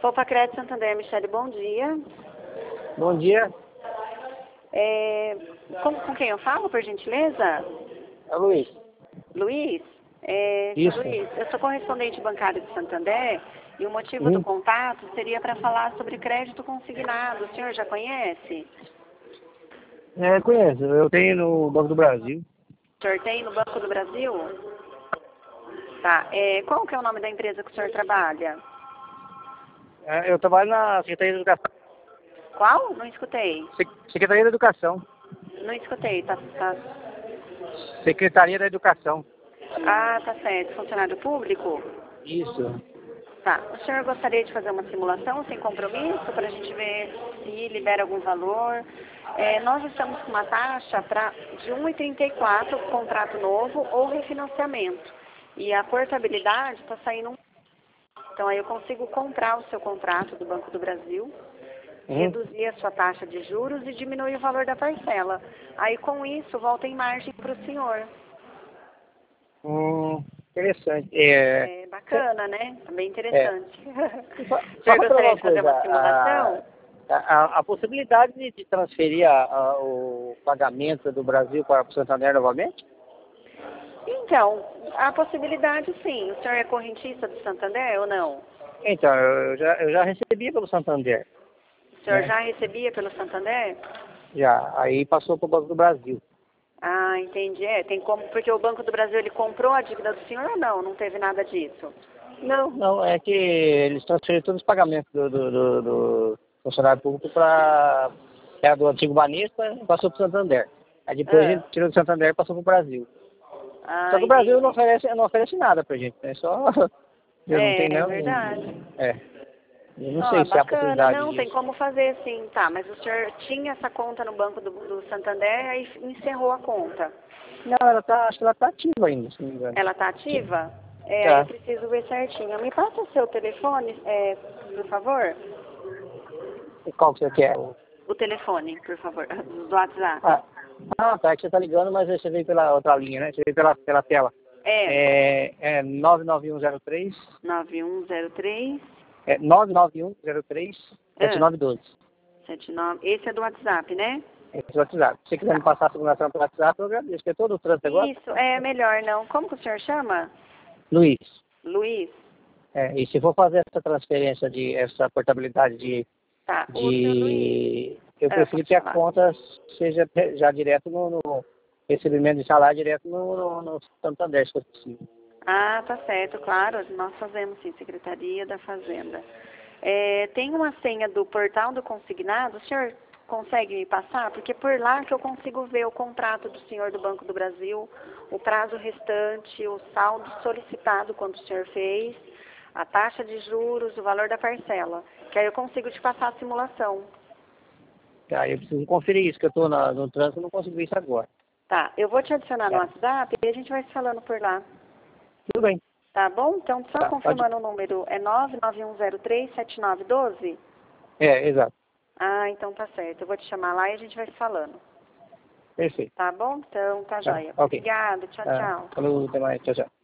Poupa Crédito Santander, Michele, bom dia. Bom dia, Com quem eu falo, por gentileza? é o Luiz. Luiz? Isso. Luiz, eu sou correspondente bancário de Santander e o motivo do contato seria para falar sobre crédito consignado. O senhor já conhece? Conheço, eu tenho no Banco do Brasil. O senhor tem no Banco do Brasil? Tá. Qual que é o nome da empresa que o senhor trabalha? Eu trabalho na Secretaria da Educação. Qual? Não escutei. Secretaria da Educação. Não escutei. Tá. Secretaria da Educação. Ah, tá certo. Funcionário público? Isso. Tá. O senhor gostaria de fazer uma simulação sem compromisso para a gente ver se libera algum valor? Nós estamos com uma taxa de 1,34, contrato novo ou refinanciamento. E a portabilidade está saindo. Então aí eu consigo comprar o seu contrato do Banco do Brasil, reduzir a sua taxa de juros e diminuir o valor da parcela. Aí com isso volta em margem para o senhor. Interessante. Bacana, né? Bem interessante. O Só senhor gostaria de fazer uma simulação? A possibilidade de transferir o pagamento do Brasil para o Santander novamente? Então, a possibilidade sim. O senhor é correntista do Santander ou não? Então, eu já recebi pelo Santander. O senhor já recebia pelo Santander? Já, aí passou para o Banco do Brasil. Ah, entendi. Tem como, porque o Banco do Brasil ele comprou a dívida do senhor ou não? Não teve nada disso? Não, é que eles transferiram todos os pagamentos do funcionário público para que era do antigo Banista e passou para o Santander. Aí depois a gente tirou do Santander e passou para o Brasil. Ah, Só que o Brasil entendi. não oferece nada pra gente, né? Só eu não tenho É não. verdade. Eu não sei se há Bacana, possibilidade não, tem disso. como fazer sim, tá, mas o senhor tinha essa conta no Banco do Santander e encerrou a conta. Não, acho que ela tá ativa ainda, se não me engano. Ela está ativa? Aí eu Tá. preciso ver certinho. Me passa o seu telefone, por favor? E qual que você quer? O telefone, por favor, do WhatsApp. Tá, é que você tá ligando, mas você veio pela outra linha, né? Você veio pela tela. 99103. 9103 99103 7912. 79. Esse é do WhatsApp, né? Esse é o WhatsApp. Se você quiser me passar a simulação pelo WhatsApp, eu agradeço. Porque todo o trânsito agora. Isso, é melhor não. Como que o senhor chama? Luiz. Luiz. E se for fazer essa transferência essa portabilidade Tá, o senhor Luiz. eu prefiro que a conta seja já direto no recebimento de salário direto no Santander, se for possível. Ah, tá certo, claro. Nós fazemos sim, Secretaria da Fazenda. Tem uma senha do portal do consignado, o senhor consegue me passar? Porque por lá que eu consigo ver o contrato do senhor do Banco do Brasil, o prazo restante, o saldo solicitado quando o senhor fez, a taxa de juros, o valor da parcela. Que aí eu consigo te passar a simulação. Tá, eu preciso conferir isso, que eu estou no trânsito e não consigo ver isso agora. Tá, eu vou te adicionar no WhatsApp e a gente vai se falando por lá. Tudo bem. Tá bom? Então, só confirmando pode... o número, é 991037912? Exato. Ah, então tá certo. Eu vou te chamar lá e a gente vai se falando. Perfeito. Tá bom? Então, tá joia. Ok. Obrigada. Tchau, tchau. Falou, até mais. Tchau, tchau.